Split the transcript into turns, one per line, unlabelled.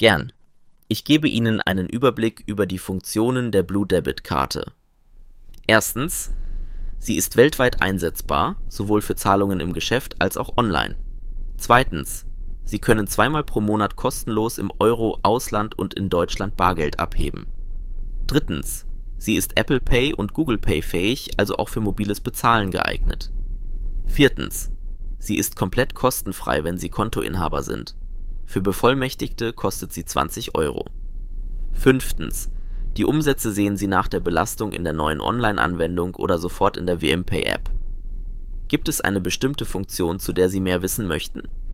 Gern. Ich gebe Ihnen einen Überblick über die Funktionen der Blue Debit Karte. Erstens: Sie ist weltweit einsetzbar, sowohl für Zahlungen im Geschäft als auch online. Zweitens: Sie können zweimal pro Monat kostenlos im Euro-Ausland und in Deutschland Bargeld abheben. Drittens: Sie ist Apple Pay und Google Pay fähig, also auch für mobiles Bezahlen geeignet. Viertens: Sie ist komplett kostenfrei, wenn Sie Kontoinhaber sind. Für Bevollmächtigte kostet sie 20 Euro. Fünftens: Die Umsätze sehen Sie nach der Belastung in der neuen Online-Anwendung oder sofort in der WM-Pay-App. Gibt es eine bestimmte Funktion, zu der Sie mehr wissen möchten?